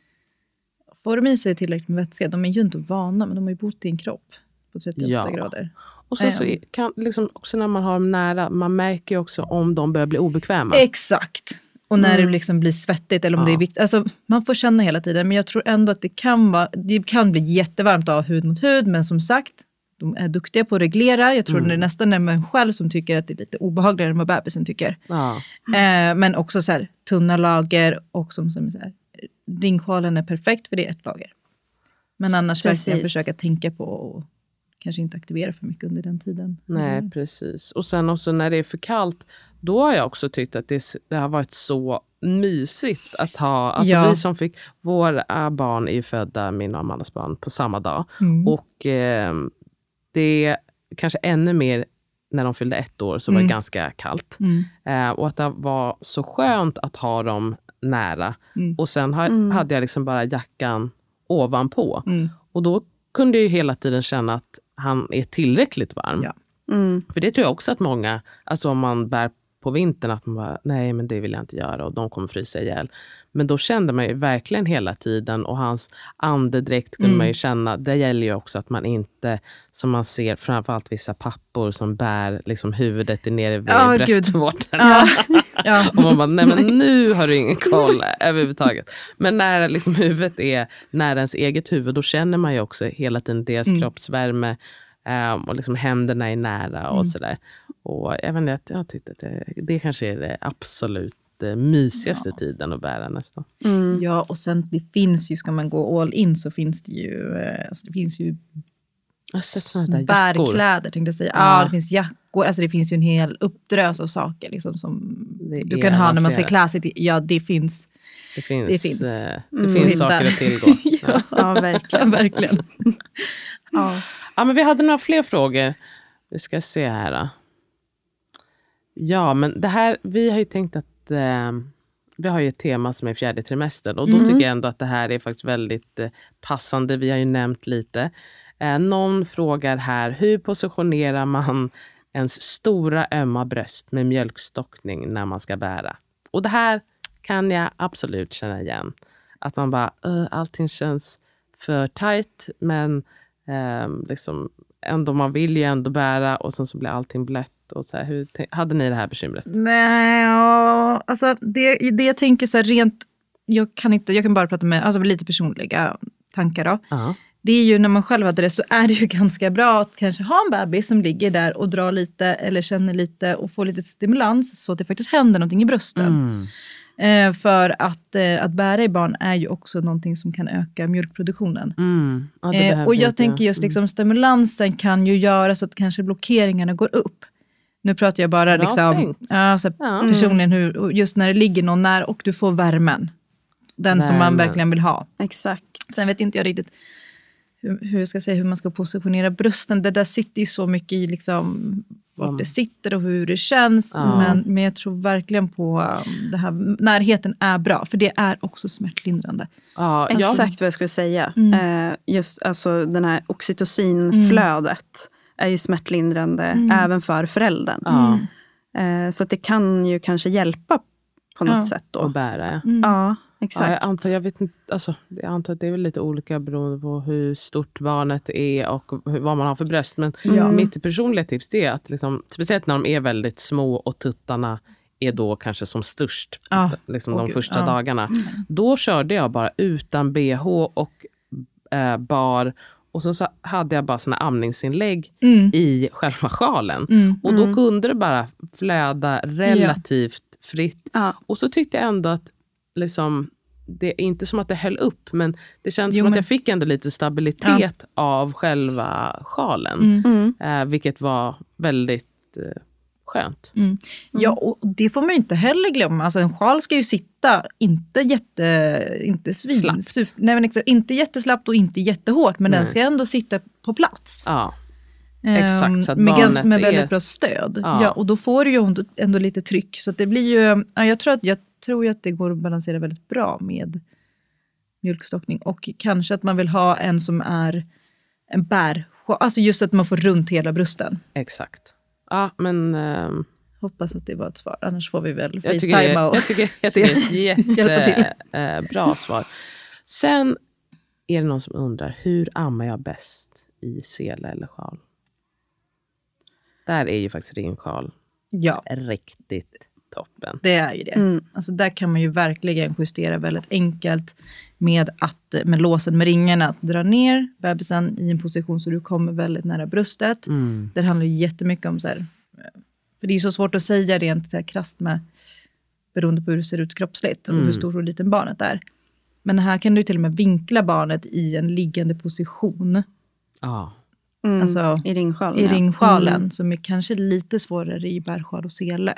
får de i sig tillräckligt med vätska, de är ju inte vana, men de har ju bott i en kropp på 38 grader. Och sen så kan liksom också när man har dem nära, man märker ju också om de börjar bli obekväma. Exakt. Och när det liksom blir svettigt eller om det är viktigt. Alltså man får känna hela tiden, men jag tror ändå att det kan bli jättevarmt av hud mot hud, men som sagt, de är duktiga på att reglera. Jag tror det är nästan en själv som tycker att det är lite obehagligare än vad bebisen tycker. Men också så här, tunna lager och som så här, ringsjalen är perfekt för det är ett lager. Men annars verkligen försöka tänka på och kanske inte aktivera för mycket under den tiden. Nej, precis. Och sen också när det är för kallt, då har jag också tyckt att det har varit så mysigt att ha, alltså vi som fick, våra barn är ju födda, min och Amandas barn, på samma dag. Och det kanske ännu mer när de fyllde 1 år så var det ganska kallt. Och att det var så skönt att ha dem nära. Och sen hade jag liksom bara jackan ovanpå. Och då kunde jag ju hela tiden känna att han är tillräckligt varm. För det tror jag också att många, alltså om man bär på vintern, att man bara, nej men det vill jag inte göra och de kommer frysa ihjäl. Men då kände man ju verkligen hela tiden, och hans andedräkt kunde man ju känna. Det gäller ju också att man inte, som man ser framförallt vissa pappor som bär liksom huvudet nere vid bröstvårtan. Och man bara, nej men nu har du ingen koll överhuvudtaget. Men när liksom huvudet är nära ens eget huvud, då känner man ju också hela tiden deras kroppsvärme. Och liksom händerna är nära och sådär. Och även det, jag tyckte att det kanske är det absolut mysigaste tiden att bära nästan. Ja, och sen det finns ju, ska man gå all in så finns det ju, alltså det finns ju bärkläder tänkte jag säga. Det finns jackor, alltså det finns ju en hel uppdrös av saker liksom, som du kan ha när man ska klä sig till. Ja, det finns. Det finns saker att tillgå. Ja, verkligen. Verkligen. Ja, men vi hade några fler frågor. Vi ska se här då. Ja, men det här, vi har ju tänkt att vi har ju ett tema som är 4:e trimestern. Och då tycker jag ändå att det här är faktiskt väldigt passande. Vi har ju nämnt lite. Någon frågar här, hur positionerar man ens stora ömma bröst med mjölkstockning när man ska bära? Och det här kan jag absolut känna igen. Att man bara, allting känns för tajt, men liksom, ändå man vill ju ändå bära, och sen så blir allting blött. Och så här, hur hade ni det här bekymret? Nej, alltså det jag tänker så här rent, jag kan bara prata med alltså lite personliga tankar då. Det är ju när man själv hade det, så är det ju ganska bra att kanske ha en bebis som ligger där och drar lite eller känner lite och får lite stimulans så att det faktiskt händer någonting i brösten. För att bära i barn är ju också någonting som kan öka mjölkproduktionen. Ja, och jag tänker just liksom stimulansen kan ju göra så att kanske blockeringarna går upp. Nu pratar jag bara liksom, personligen hur, just när det ligger någon nära och du får värmen. Den som man verkligen vill ha. Exakt. Sen vet inte jag riktigt hur jag ska säga, hur man ska positionera brösten. Det där sitter ju så mycket i liksom vart det sitter och hur det känns. Men jag tror verkligen på det här, närheten är bra. För det är också smärtlindrande. Exakt vad jag skulle säga. Just alltså den här oxytocinflödet är ju smärtlindrande även för föräldern. Så att det kan ju kanske hjälpa på något sätt då. Och bära. Ja, exakt. Jag antar att det är väl lite olika beroende på hur stort barnet är och vad man har för bröst. Men mitt personliga tips är att liksom, speciellt när de är väldigt små och tuttarna är då kanske som störst liksom de första dagarna. Då körde jag bara utan BH och bar. Och så hade jag bara såna amningsinlägg i själva sjalen. Och då kunde det bara flöda relativt fritt. Och så tyckte jag ändå att liksom, det är inte som att det höll upp, men det känns som att jag fick ändå lite stabilitet av själva sjalen. Vilket var väldigt skönt. Ja, och det får man ju inte heller glömma. Alltså en sjal ska ju sitta inte inte jätteslappt och inte jättehårt, men den ska ändå sitta på plats. Ja. Exakt, så att barnet med väldigt bra stöd. Ja, och då får du ju ändå lite tryck. Så att det blir ju, jag tror att det går att balansera väldigt bra med mjölkstockning. Och kanske att man vill ha en som är en alltså just att man får runt hela brösten. Exakt. Ja, men hoppas att det var ett svar. Annars får vi väl jag FaceTime och jag tycker det är ett jättebra svar. Sen är det någon som undrar, hur ammar jag bäst i sele eller sjal? Där är ju faktiskt ringsjal riktigt toppen. Det är ju det. Alltså där kan man ju verkligen justera väldigt enkelt med låsen med ringarna. Att dra ner bebisen i en position så du kommer väldigt nära bröstet. Det handlar ju jättemycket om så här, för det är så svårt att säga rent så här krasst med, beroende på hur det ser ut kroppsligt och hur stor och liten barnet är. Men här kan du till och med vinkla barnet i en liggande position. Alltså, i ringsjalen. I ringsjalen som är kanske lite svårare i bärsjal och sele.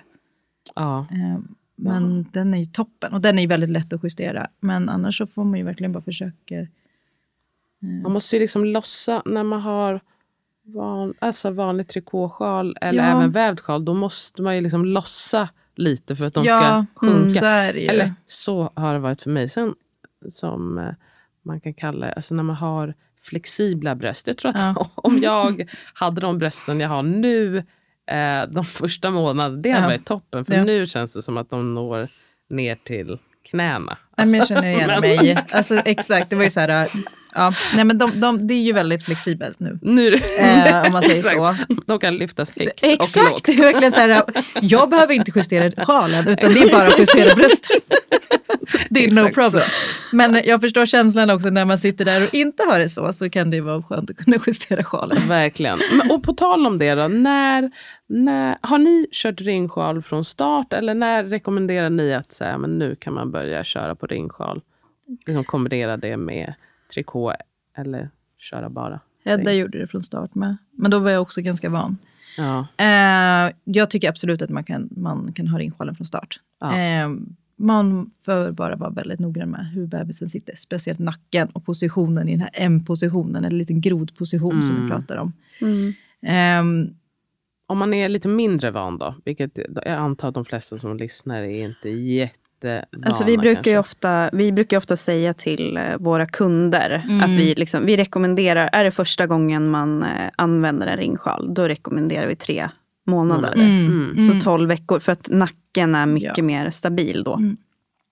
Men den är ju toppen. Och den är ju väldigt lätt att justera. Men annars så får man ju verkligen bara försöka. Man måste ju liksom lossa när man har vanlig trikåsjal eller även vävd sjal. Då måste man ju liksom lossa lite för att de ska sjunka. Så är det ju. Eller så har det varit för mig. Sen som man kan kalla, alltså när man har flexibla bröst. Jag tror att om jag hade de brösten jag har nu de första månaderna, det har varit toppen. För nu känns det som att de når ner till knäna. Alltså. Jag känner igen mig. Alltså, exakt, det var ju så här. Nej, men det är ju väldigt flexibelt nu. Om man säger så. De kan lyftas högt exakt, och lågt. Det är verkligen så här. Jag behöver inte justera sjalen, utan det är bara att justera brösten. Det är no problem. Men jag förstår känslan också när man sitter där och inte har det så kan det vara skönt att kunna justera sjalen. Verkligen. Och på tal om det då, när har ni kört ringsjal från start, eller när rekommenderar ni att säga, men nu kan man börja köra på ringsjal? Liksom kombinera det med trikå eller köra bara? Hedda gjorde det från start med. Men då var jag också ganska van. Jag tycker absolut att man kan ha ringsjalen från start. Man får bara vara väldigt noggrann med hur bebisen sitter. Speciellt nacken och positionen i den här M-positionen. Eller en liten grodposition som vi pratar om. Om man är lite mindre van då. Vilket jag antar att de flesta som lyssnar är inte jättevana. Alltså vi brukar ofta säga till våra kunder att vi rekommenderar, är det första gången man använder en ringsjal, då rekommenderar vi 3 månader. Så 12 veckor, för att nacken är mycket mer stabil då.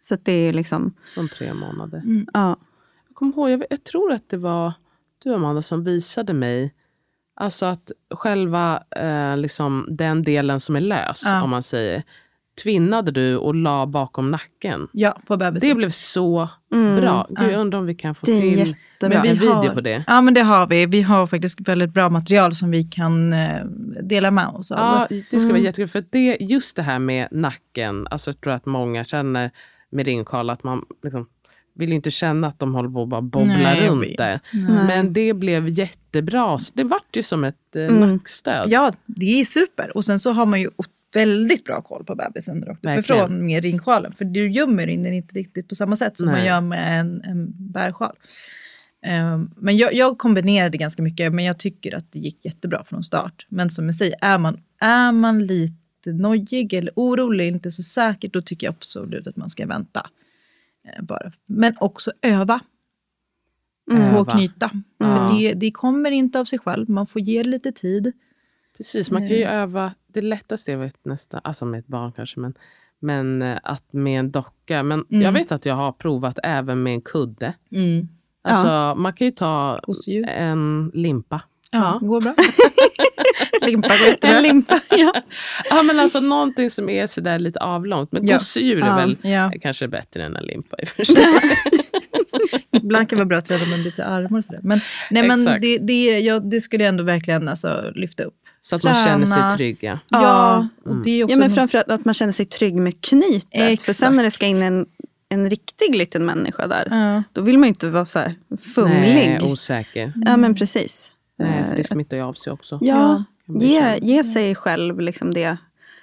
Så att det är liksom... Från 3 månader. Ja. Jag kommer ihåg, jag tror att det var du Amanda som visade mig. Alltså att själva liksom den delen som är lös, om man säger. Tvinnade du och la bakom nacken. Ja, på bebisen. Det blev så bra. Gud, jag undrar om vi kan få Det är till jättebra. en video på det. Ja, men det har vi. Vi har faktiskt väldigt bra material som vi kan dela med oss av. Ja, det ska vara jättekul. För det, just det här med nacken. Alltså jag tror att många känner med ringkal att man liksom vill inte känna att de håller på att bara bobbla runt där. Men det blev jättebra. Så det vart ju som ett nackstöd. Ja, det är super. Och sen så har man ju väldigt bra koll på bebisen där uppifrån med ringsjalen. För du gömmer in den inte riktigt på samma sätt som man gör med en bärsjal. Men jag kombinerade ganska mycket. Men jag tycker att det gick jättebra från start. Men som jag säger, är man lite nojig eller orolig, inte så säkert, då tycker jag absolut att man ska vänta. Bara. Men också öva. Och knyta. För det kommer inte av sig själv. Man får ge lite tid. Precis, man kan ju öva. Det lättaste jag vet nästan, alltså med ett barn kanske, men att med en docka. Men jag vet att jag har provat även med en kudde. Alltså man kan ju ta en limpa. Ja, det går bra. Limpa går jättebra. En limpa, ja, men alltså någonting som är sådär lite avlångt. Men gosedjur är väl kanske bättre än en limpa i första. Ibland kan det vara bra att träda med lite armar och sådär. Men, nej, men det skulle jag ändå verkligen lyfta upp. Så att man känner sig trygg. Ja, och det är också men framförallt att man känner sig trygg med knytet. Exakt. För sen när det ska in en riktig liten människa där, då vill man inte vara så här fumlig. Nej, osäker. Ja, men precis. Nej, för det smittar ju av sig också. Ja, ge sig själv liksom det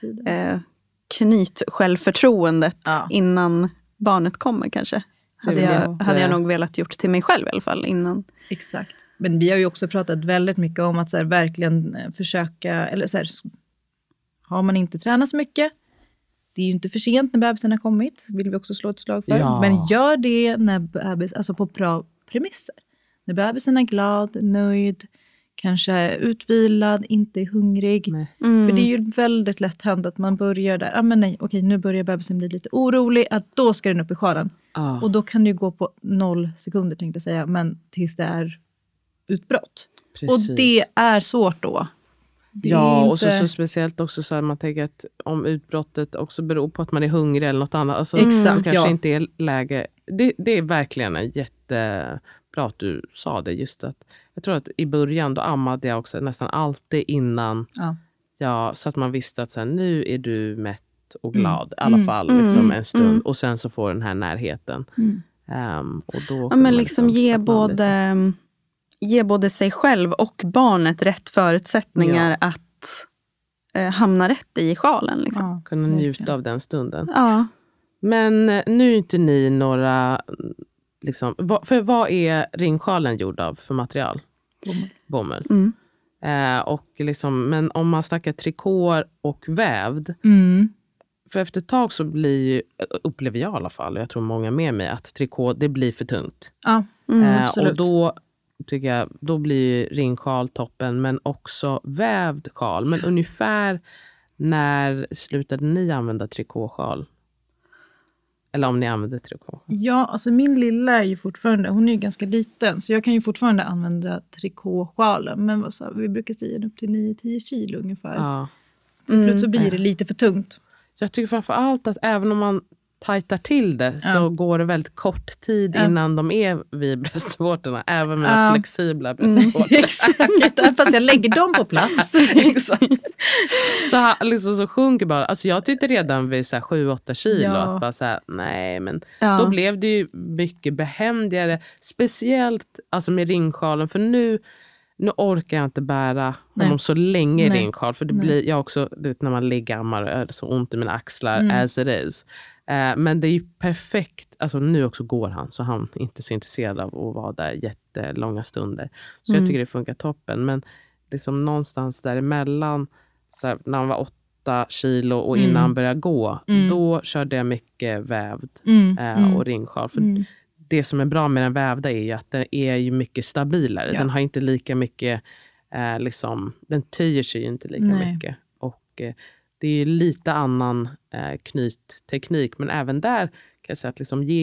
knyt självförtroendet innan barnet kommer kanske. Hade jag nog velat gjort till mig själv i alla fall innan. Exakt. Men vi har ju också pratat väldigt mycket om att så här, verkligen försöka, eller så här, har man inte tränat så mycket, det är ju inte för sent när bebisen har kommit, vill vi också slå ett slag för. Ja. Men gör det när bebis, alltså på bra premisser. När bebisen är glad, nöjd, kanske utvilad, inte hungrig. För det är ju väldigt lätt hänt att man börjar där. Men nej, okej, nu börjar bebisen bli lite orolig. Att då ska den upp i sjalen. Och då kan det ju gå på 0 sekunder tänkte jag säga. Men tills det är utbrott. Precis. Och det är svårt då. Och så speciellt också så att man tänker att om utbrottet också beror på att man är hungrig eller något annat. Alltså, exakt, det kanske inte är läge. Det är verkligen en jättebra att du sa det. Just att jag tror att i början då ammade jag också nästan alltid innan. Så att man visste att så här, nu är du mätt och glad. I alla fall liksom en stund. Och sen så får den här närheten. Och då men liksom ge både sig själv och barnet rätt förutsättningar att hamna rätt i sjalen. Liksom. Kunna njuta av den stunden. Men nu är inte ni några... Liksom, vad är ringsjalen gjord av för material? Bomull. Och liksom, men om man snackar trikå och vävd. För efter ett tag så upplever jag i alla fall, och jag tror många med mig, att trikå, det blir för tungt. Och då tycker jag, då blir ringsjal toppen, men också vävd sjal. Men ungefär när slutade ni använda trikåsjal? Eller om ni använder trikå? Ja, alltså min lilla är ju fortfarande, hon är ju ganska liten. Så jag kan ju fortfarande använda trikåsjalen. Men vi brukar stiga upp till 9-10 kilo ungefär. Till slut så blir det lite för tungt. Jag tycker framförallt att även om man tajtar till det så går det väldigt kort tid innan de är vid bröstvårtorna. Även med flexibla bröstvårtor. Exakt, fast jag lägger dem på plats. Exakt. Så sjunker bara. Alltså jag tyckte redan vid 7-8 kilo att bara så här, nej men då blev det ju mycket behändigare. Speciellt alltså med ringsjalen. För nu orkar jag inte bära honom så länge i ringsjal. För det blir jag också, du vet, när man ligger gammar och är så ont i mina axlar as it is. Men det är ju perfekt. Alltså nu också går han. Så han är inte så intresserad av att vara där jättelånga stunder. Så jag tycker det funkar toppen. Men liksom någonstans däremellan. Så här, när han var 8 kilo och innan han började gå. Då körde jag mycket vävd och ringsjal. För det som är bra med den vävda är ju att den är ju mycket stabilare. Den har inte lika mycket liksom, den töjer sig ju inte lika mycket. Och det är ju lite annan knytteknik. Men även där jag säga att liksom, ge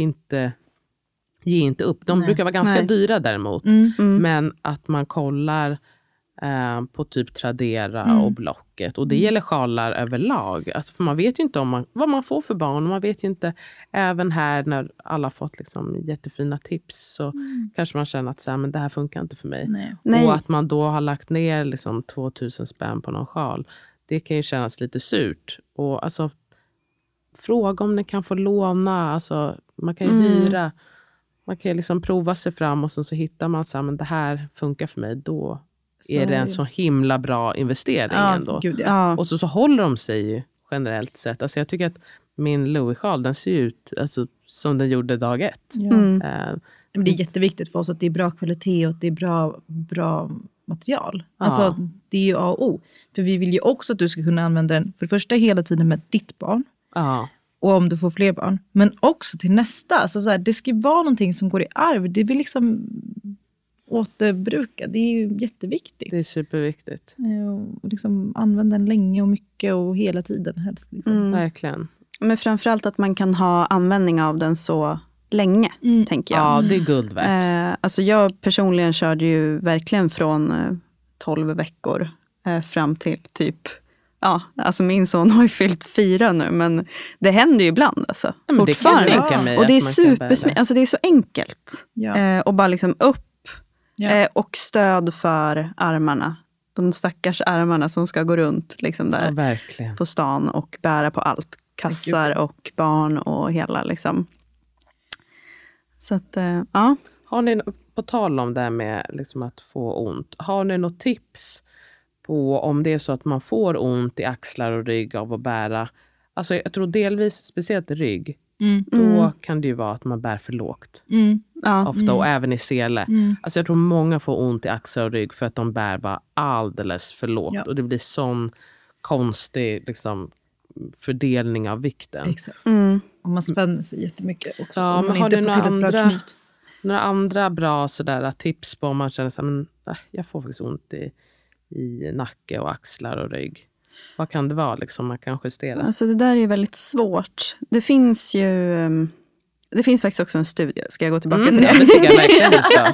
inte upp. De brukar vara ganska dyra däremot. Men att man kollar på typ Tradera och Blocket. Och det gäller sjalar överlag. För man vet ju inte vad man får för barn. Och man vet ju inte, även här när alla fått liksom jättefina tips. Så kanske man känner att så här, men det här funkar inte för mig. Nej. Och att man då har lagt ner liksom 2000 spänn på någon sjal. Det kan ju kännas lite surt. Och alltså, fråga om ni kan få låna. Alltså, man kan ju hyra. Man kan ju liksom prova sig fram. Och så hittar man så här, men det här funkar för mig. Då är det en så himla bra investering ändå. Gud, ja. Och så håller de sig ju generellt sett. Alltså jag tycker att min Louis-sjal, den ser ut alltså, som den gjorde dag 1. Ja. Men det är jätteviktigt för oss att det är bra kvalitet och att det är bra material. Alltså det är ju A och O. För vi vill ju också att du ska kunna använda den för det första hela tiden med ditt barn. Ja. Och om du får fler barn. Men också till nästa. Alltså så här, det ska ju vara någonting som går i arv. Det vill liksom återbruka. Det är ju jätteviktigt. Det är superviktigt. Och liksom använda den länge och mycket och hela tiden helst. Liksom. Verkligen. Men framförallt att man kan ha användning av den så länge, tänker jag. Ja, det är guld värt. Alltså jag personligen körde ju verkligen från 12 veckor fram till typ... Ja, alltså min son har ju fyllt 4 nu, men det händer ju ibland alltså. Ja, men fortfarande. det kan jag tänka mig. Och det är alltså det är så enkelt. Ja. Och bara liksom upp och stöd för armarna. De stackars armarna som ska gå runt liksom där verkligen. På stan och bära på allt. Kassar och barn och hela liksom. Så att, ja. Har ni, på tal om det här med liksom att få ont, har ni något tips på om det är så att man får ont i axlar och rygg av att bära? Alltså jag tror delvis, speciellt rygg, då kan det ju vara att man bär för lågt. Ofta, och även i sele. Alltså jag tror många får ont i axlar och rygg för att de bär bara alldeles för lågt. Ja. Och det blir sån konstig liksom, fördelning av vikten. Exakt. Och man spänner sig jättemycket också. Ja, men har inte du får till ett bra knyt. Några andra bra sådär, tips på om man känner sig, men jag får faktiskt ont i nacke och axlar och rygg. Vad kan det vara liksom man kan justera? Alltså det där är ju väldigt svårt. Det finns faktiskt också en studie. Ska jag gå tillbaka till det? Ja, det tycker jag verkligen du ska.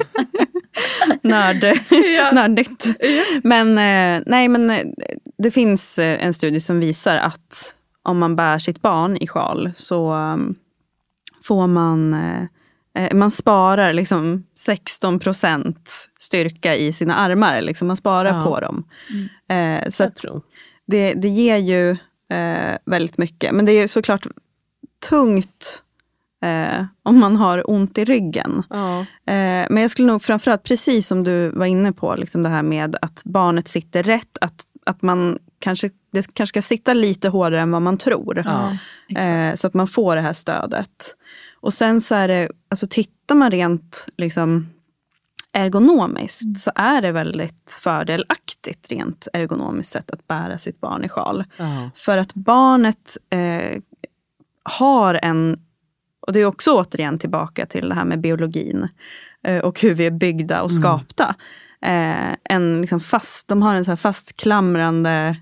Nördigt. Men det finns en studie som visar att om man bär sitt barn i sjal så får man sparar liksom 16% styrka i sina armar. Liksom man sparar på dem. Så att det ger ju väldigt mycket. Men det är såklart tungt om man har ont i ryggen. Men jag skulle nog framförallt, precis som du var inne på, liksom det här med att barnet sitter rätt. Att man det kanske ska sitta lite hårdare än vad man tror. Så att man får det här stödet. Och sen så är det, alltså tittar man rent liksom ergonomiskt så är det väldigt fördelaktigt rent ergonomiskt sett att bära sitt barn i sjal. För att barnet har och det är också återigen tillbaka till det här med biologin och hur vi är byggda och skapta. Liksom de har en så här fastklamrande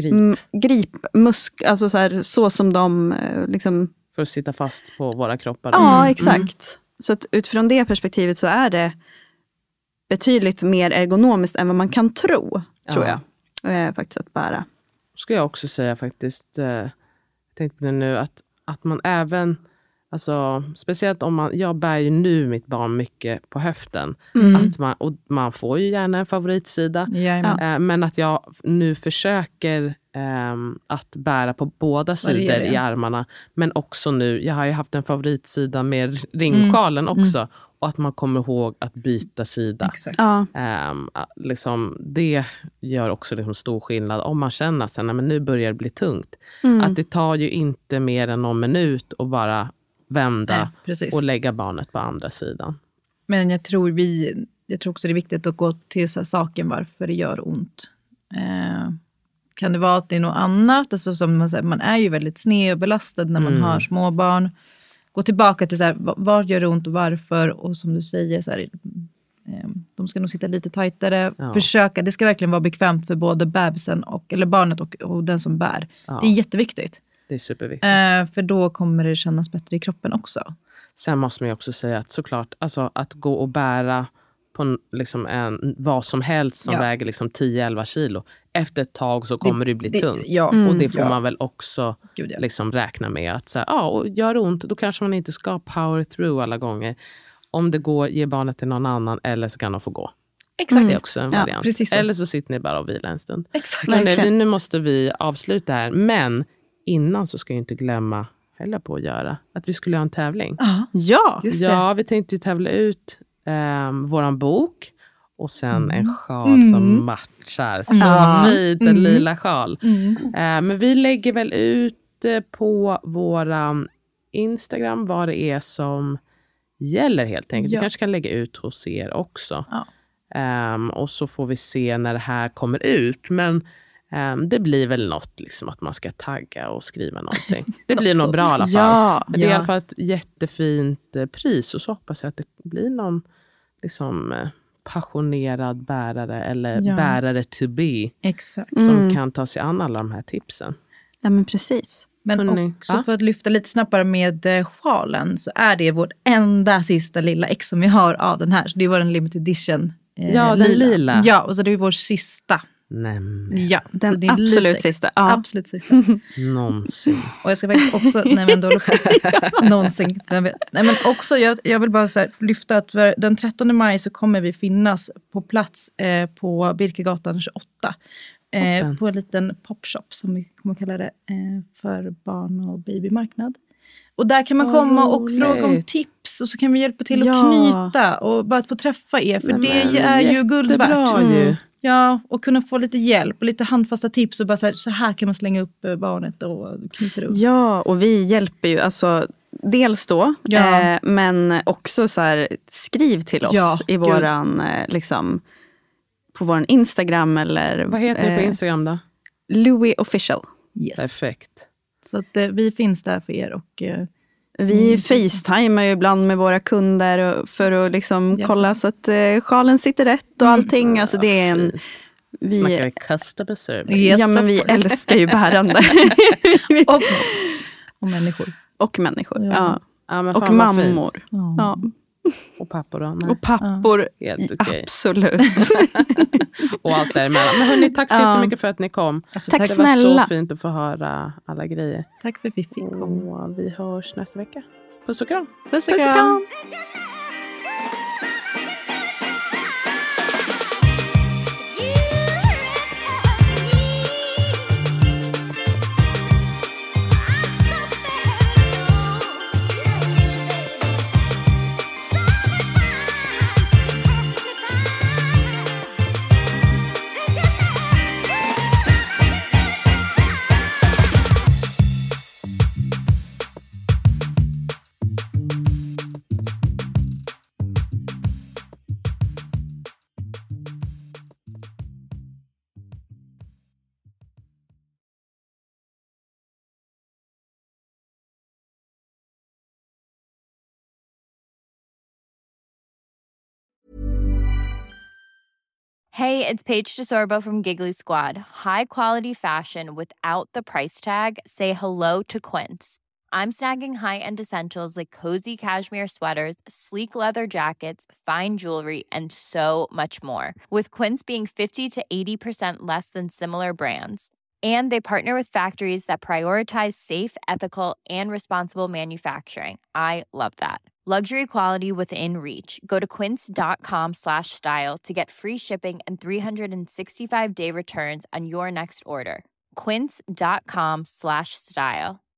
alltså så som de liksom... För att sitta fast på våra kroppar. Ja, exakt. Så att utifrån det perspektivet så är det betydligt mer ergonomiskt än vad man kan tro, tror jag. Faktiskt att bära. Ska jag också säga faktiskt, jag tänkte på det nu, att man även, alltså speciellt om jag bär ju nu mitt barn mycket på höften. Och man får ju gärna en favoritsida. Men att jag nu försöker att bära på båda sidor i armarna. Men också nu, jag har ju haft en favoritsida med ringsjalen också. Och att man kommer ihåg att byta sida. Liksom, det gör också liksom stor skillnad. Om man känner att men nu börjar det bli tungt. Att det tar ju inte mer än någon minut och bara vända och lägga barnet på andra sidan. Men jag tror också det är viktigt att gå till så här saken varför det gör ont. Kan det vara att det är något annat? Alltså, som man är ju väldigt sned och belastad när man har små barn. Gå tillbaka till så här, vad gör det ont och varför? Och som du säger, så här, de ska nog sitta lite tajtare. Försöka, det ska verkligen vara bekvämt för både bebisen eller barnet och den som bär. Det är jätteviktigt. Det är superviktigt. För då kommer det kännas bättre i kroppen också. Sen måste man ju också säga att såklart, alltså att gå och bära på liksom vad som helst som väger liksom 10-11 kilo. Efter ett tag så kommer det bli tungt. Och det får man väl också liksom räkna med. Att så här, och gör ont, då kanske man inte ska power through alla gånger. Om det går, ge barnet till någon annan eller så kan de få gå. Exakt. Det är också en variant. Precis så. Eller så sitter ni bara och vilar en stund. Exakt. Nu måste vi avsluta här. Men innan så ska jag inte glömma, höll på att göra, att vi skulle ha en tävling. Ja, just det. Ja, vi tänkte ju tävla ut våran bok. Och sen en sjal som matchar. Så fint, en lila sjal. Men vi lägger väl ut på våran Instagram vad det är som gäller helt enkelt. Vi kanske kan lägga ut hos er också. Och så får vi se när det här kommer ut. Men det blir väl något liksom att man ska tagga och skriva någonting. Det blir nog bra i alla fall. Ja. Men det är i alla fall ett jättefint pris. Och så hoppas jag att det blir någon liksom passionerad bärare eller bärare to be. Exakt. Som kan ta sig an alla de här tipsen. Ja, men precis. Men också för att lyfta lite snabbare med sjalen så är det vårt enda sista lilla ex som vi har av den här. Så det är vår limited edition. Den lila. Ja, och så det är vår sista. Ja, den det är absolut sista. Ja. Absolut sista. Någonsin. Och jag ska faktiskt också, någonsin. Nej men också, jag vill bara så här lyfta att den 13 maj så kommer vi finnas på plats på Birkegatan 28. På en liten popshop som vi kommer kalla det för barn- och babymarknad. Och där kan man komma och fråga om tips och så kan vi hjälpa till att knyta och bara att få träffa er. För det är ju guld värt. Ja, och kunna få lite hjälp och lite handfasta tips och bara så här kan man slänga upp barnet och knyta upp. Ja, och vi hjälper ju alltså dels då, men också så här, skriv till oss i våran liksom på våran Instagram eller vad heter det på Instagram då? Louis Official. Yes. Perfekt. Så att vi finns där för er och vi facetimar ju ibland med våra kunder för att liksom kolla så att sjalen sitter rätt och allting. Alltså det är en... Snackar vi customer service? Yes, ja, men vi älskar ju bärande. och människor. Och människor, ja. Och mammor. Ja. Och pappor då? Nej. Och pappor, helt okej. Absolut. Och allt däremellan. Men hörni, tack så jättemycket för att ni kom. Alltså, tack det snälla. var så fint att få höra alla grejer. Tack för att vi fick komma. Och vi hörs nästa vecka. Puss och kram. Puss och kram. Hey, it's Paige DeSorbo from Giggly Squad. High quality fashion without the price tag. Say hello to Quince. I'm snagging high-end essentials like cozy cashmere sweaters, sleek leather jackets, fine jewelry, and so much more. With Quince being 50 to 80% less than similar brands. And they partner with factories that prioritize safe, ethical, and responsible manufacturing. I love that. Luxury quality within reach. Go to quince.com/style to get free shipping and 365-day returns on your next order. Quince.com/style.